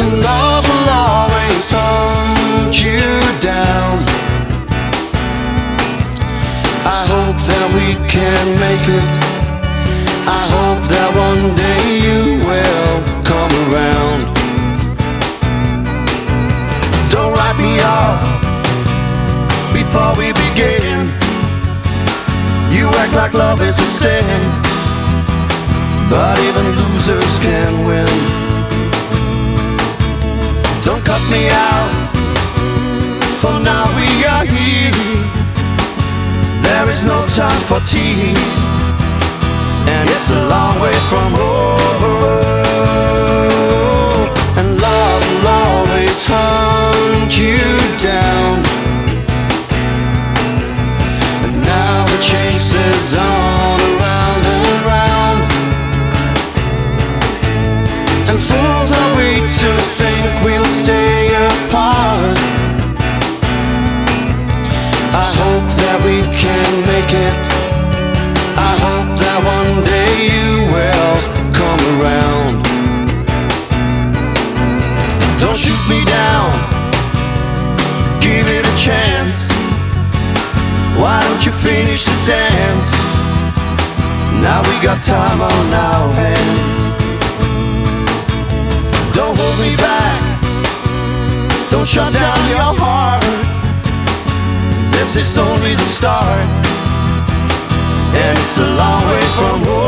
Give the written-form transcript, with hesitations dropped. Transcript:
and love will always hunt you down. I hope that we can make it. I hope that one day you will come around. Don't write me off before we begin. You act like love is a sin, but even losers can win. Don't cut me out, for now we are here. There is no time for tease, and it's a long way from home. And love will always hunt you down. And now the chase is on, around and around. And fools are we to think we'll stay apart. I hope that we can make it. I hope that one day you will come around. Don't shoot me down, give it a chance. Why don't you finish the dance? Now we got time on our hands. Don't hold me back, don't shut down your heart. This is only the start, and it's a long way from home.